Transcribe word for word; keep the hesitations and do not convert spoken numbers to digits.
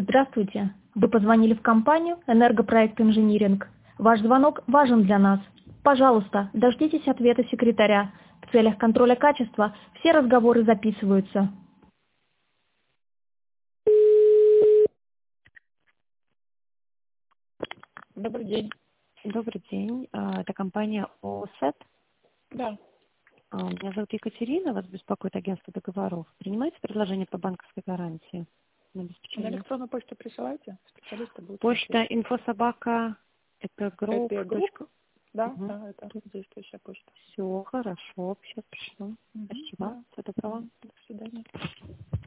Здравствуйте. Вы позвонили в компанию «Энергопроект Инжиниринг». Ваш звонок важен для нас. Пожалуйста, дождитесь ответа секретаря. В целях контроля качества все разговоры записываются. Добрый день. Добрый день. А, Это компания ОСЭТ. Да. А, Меня зовут Екатерина, вас беспокоит агентство договоров. Принимаете предложение по банковской гарантии на На обеспечение? электронную почту присылайте, специалисты будут Почта смотреть. инфособака эпигруп. Happy Group? Да, Угу. да, это действующая почта. Все хорошо, сейчас пришло. Угу, Спасибо. да. Всего доброго. До свидания.